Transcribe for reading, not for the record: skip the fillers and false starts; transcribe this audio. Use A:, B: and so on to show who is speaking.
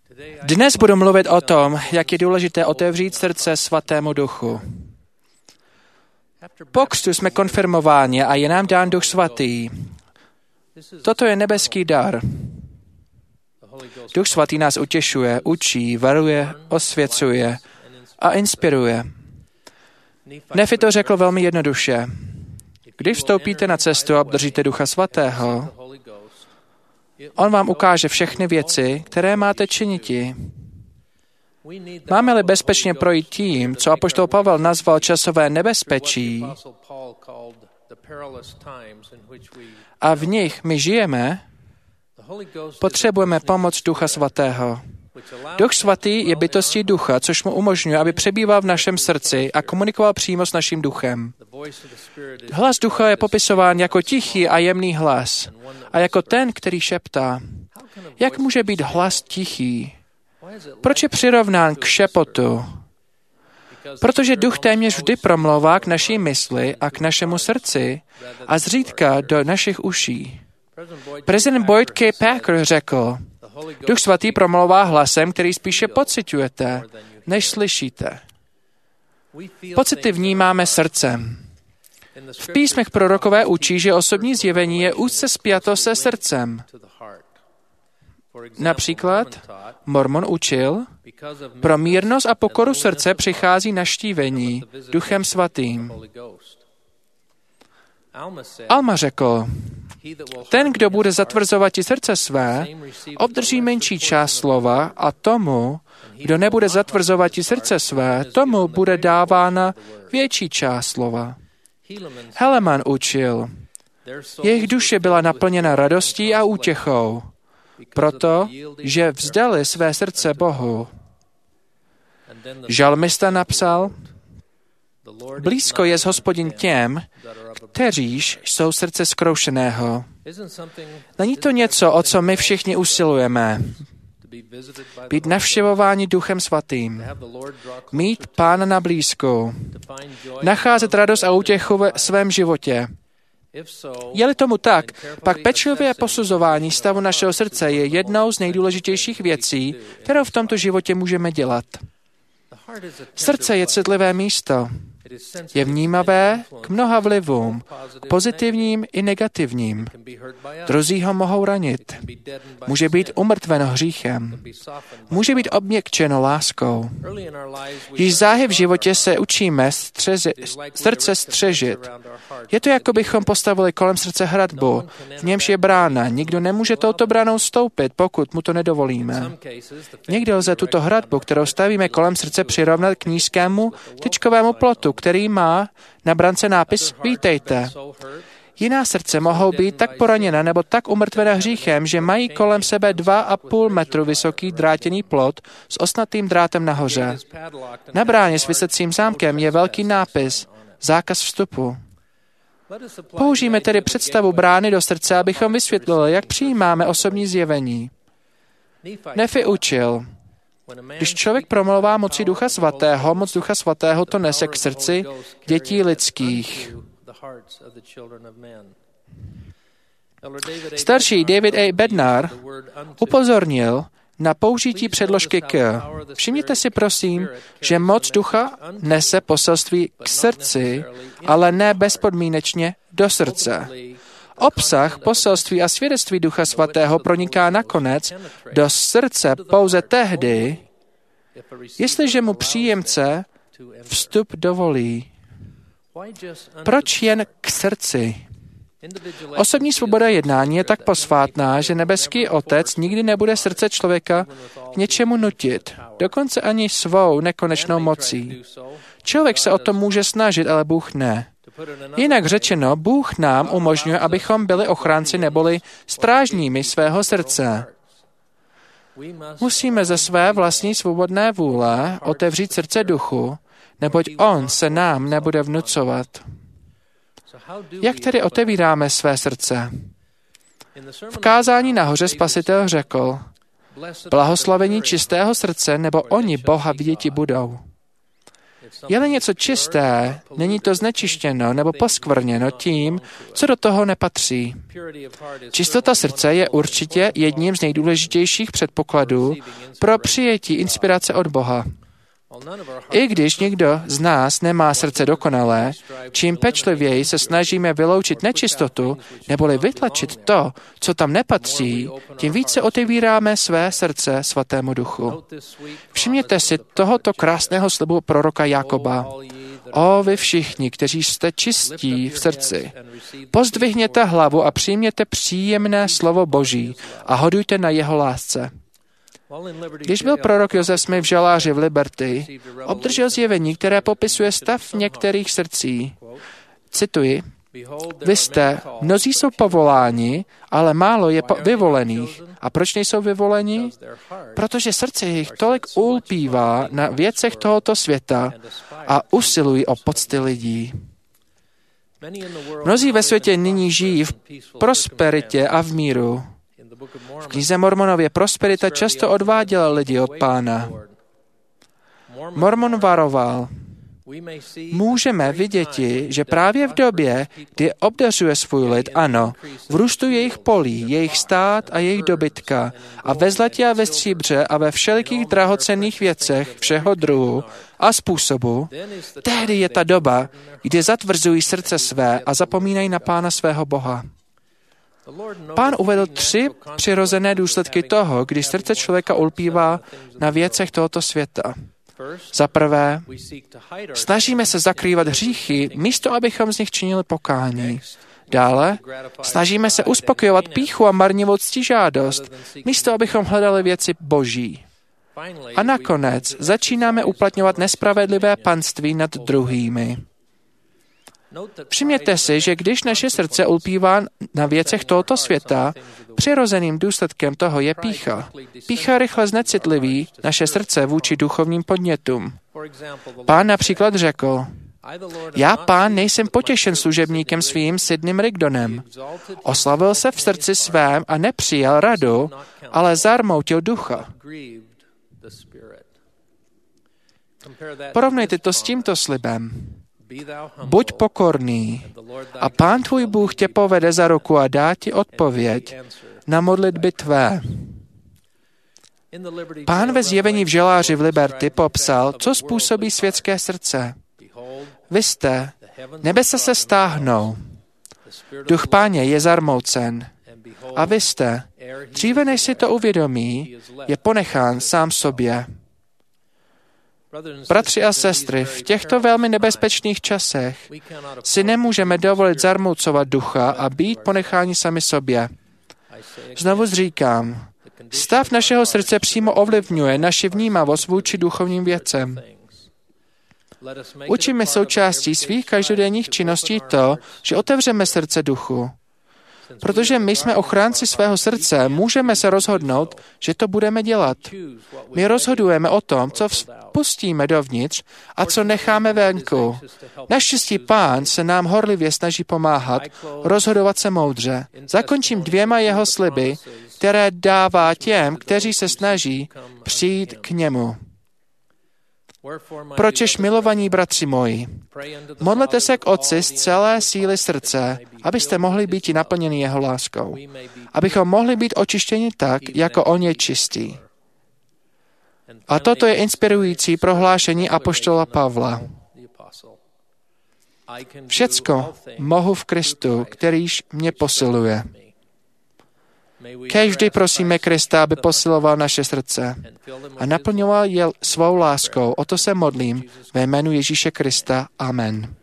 A: Dnes budu mluvit o tom, jak je důležité otevřít srdce Svatému Duchu. Po křtu jsme konfirmováni a je nám dán Duch Svatý. Toto je nebeský dar. Duch Svatý nás utěšuje, učí, varuje, osvěcuje a inspiruje. Nefi to řekl velmi jednoduše. Když vstoupíte na cestu a obdržíte Ducha Svatého, on vám ukáže všechny věci, které máte činiti. Máme-li bezpečně projít tím, co apoštol Pavel nazval časové nebezpečí, a v nich my žijeme, potřebujeme pomoc Ducha Svatého. Duch Svatý je bytostí ducha, což mu umožňuje, aby přebýval v našem srdci a komunikoval přímo s naším duchem. Hlas ducha je popisován jako tichý a jemný hlas a jako ten, který šeptá. Jak může být hlas tichý? Proč je přirovnán k šepotu? Protože duch téměř vždy promlouvá k naší mysli a k našemu srdci a zřídka do našich uší. Prezident Boyd K. Packer řekl, Duch Svatý promlouvá hlasem, který spíše pociťujete, než slyšíte. Pocity vnímáme srdcem. V písmech prorokové učí, že osobní zjevení je úzce spjato se srdcem. Například Mormon učil, pro mírnost a pokoru srdce přichází navštívení Duchem Svatým. Alma řekl, ten, kdo bude zatvrzovat srdce své, obdrží menší část slova a tomu, kdo nebude zatvrzovat srdce své, tomu bude dávána větší část slova. Helaman učil, jejich duše byla naplněna radostí a útěchou, protože vzdali své srdce Bohu. Žalmista napsal, blízko je Hospodin těm, kteříž jsou srdce zkroušeného. Není to něco, o co my všichni usilujeme. Být navštěvováni Duchem Svatým. Mít Pána na blízku. Nacházet radost a útěchu ve svém životě. Je-li tomu tak, pak pečlivé posuzování stavu našeho srdce je jednou z nejdůležitějších věcí, kterou v tomto životě můžeme dělat. Srdce je citlivé místo. Je vnímavé k mnoha vlivům, pozitivním i negativním. Druzí ho mohou ranit. Může být umrtveno hříchem. Může být obměkčeno láskou. Již záhy v životě se učíme srdce střežit. Je to, jako bychom postavili kolem srdce hradbu, v němž je brána. Nikdo nemůže touto bránou vstoupit, pokud mu to nedovolíme. Někdy lze tuto hradbu, kterou stavíme kolem srdce, přirovnat k nízkému tyčkovému plotu, který má na brance nápis Vítejte. Jiná srdce mohou být tak poraněna nebo tak umrtvena hříchem, že mají kolem sebe 2,5 metru vysoký drátěný plot s ostnatým drátem nahoře. Na bráně s visecím zámkem je velký nápis Zákaz vstupu. Použijeme tedy představu brány do srdce, abychom vysvětlili, jak přijímáme osobní zjevení. Nefi učil, když člověk promlouvá mocí Ducha Svatého, moc Ducha Svatého to nese k srdci dětí lidských. Starší David A. Bednar upozornil na použití předložky k. Všimněte si prosím, že moc Ducha nese poselství k srdci, ale ne bezpodmínečně do srdce. Obsah poselství a svědectví Ducha Svatého proniká nakonec do srdce pouze tehdy, jestliže mu příjemce vstup dovolí. Proč jen k srdci? Osobní svoboda jednání je tak posvátná, že nebeský Otec nikdy nebude srdce člověka k něčemu nutit, dokonce ani svou nekonečnou mocí. Člověk se o to může snažit, ale Bůh ne. Jinak řečeno, Bůh nám umožňuje, abychom byli ochránci neboli strážními svého srdce. Musíme ze své vlastní svobodné vůle otevřít srdce duchu, neboť on se nám nebude vnucovat. Jak tedy otevíráme své srdce? V kázání nahoře Spasitel řekl, blahoslavení čistého srdce, nebo oni Boha viděti budou. Je-li něco čisté, není to znečištěno nebo poskvrněno tím, co do toho nepatří. Čistota srdce je určitě jedním z nejdůležitějších předpokladů pro přijetí inspirace od Boha. I když někdo z nás nemá srdce dokonalé, čím pečlivěji se snažíme vyloučit nečistotu, neboli vytlačit to, co tam nepatří, tím více otevíráme své srdce Svatému Duchu. Všimněte si tohoto krásného slibu proroka Jákoba. O vy všichni, kteří jste čistí v srdci, pozdvihněte hlavu a přijměte příjemné slovo Boží a hodujte na jeho lásce. Když byl prorok Josef Smith v žaláři v Liberty, obdržel zjevení, které popisuje stav v některých srdcí. Cituji, mnozí jsou povoláni, ale málo je vyvolených. A proč nejsou vyvoleni? Protože srdce jich tolik ulpívá na věcech tohoto světa a usilují o pocty lidí. Mnozí ve světě nyní žijí v prosperitě a v míru. V knize Mormonově prosperita často odváděla lidi od Pána. Mormon varoval, můžeme viděti, že právě v době, kdy obdařuje svůj lid, ano, v růstu jejich polí, jejich stát a jejich dobytka a ve zlatě a ve stříbře a ve všelikých drahocenných věcech všeho druhu a způsobu, tehdy je ta doba, kdy zatvrzují srdce své a zapomínají na Pána svého Boha. Pán uvedl 3 přirozené důsledky toho, když srdce člověka ulpívá na věcech tohoto světa. Za prvé, snažíme se zakrývat hříchy, místo abychom z nich činili pokání. Dále, snažíme se uspokojovat pýchu a marnivou ctižádost, místo abychom hledali věci Boží. A nakonec začínáme uplatňovat nespravedlivé panství nad druhými. Všimněte si, že když naše srdce ulpívá na věcech tohoto světa, přirozeným důsledkem toho je pýcha. Pýcha rychle znecitliví naše srdce vůči duchovním podnětům. Pán například řekl, já, Pán, nejsem potěšen služebníkem svým Sidneym Rigdonem. Oslavil se v srdci svém a nepřijal radu, ale zarmoutil ducha. Porovnejte to s tímto slibem. Buď pokorný a Pán tvůj Bůh tě povede za ruku a dá ti odpověď na modlitby tvé. Pán ve zjevení v žaláři v Liberty popsal, co způsobí světské srdce. Vy jste, nebesa se stáhnou, duch Páně je zarmoucen a vy jste, dříve než si to uvědomí, je ponechán sám sobě. Bratři a sestry, v těchto velmi nebezpečných časech si nemůžeme dovolit zarmoucovat ducha a být ponecháni sami sobě. Znovu říkám, stav našeho srdce přímo ovlivňuje naši vnímavost vůči duchovním věcem. Učíme součástí svých každodenních činností to, že otevřeme srdce duchu. Protože my jsme ochránci svého srdce, můžeme se rozhodnout, že to budeme dělat. My rozhodujeme o tom, co vpustíme dovnitř a co necháme venku. Naštěstí Pán se nám horlivě snaží pomáhat, rozhodovat se moudře. Zakončím 2 jeho sliby, které dává těm, kteří se snaží přijít k němu. Pročež, milovaní bratři moji, modlete se k Otci z celé síly srdce, abyste mohli být naplněni jeho láskou. Abychom mohli být očištěni tak, jako on je čistý. A toto je inspirující prohlášení apoštola Pavla. Všecko mohu v Kristu, kterýž mě posiluje. Kéž vždy prosíme Krista, aby posiloval naše srdce a naplňoval je svou láskou. O to se modlím ve jménu Ježíše Krista. Amen.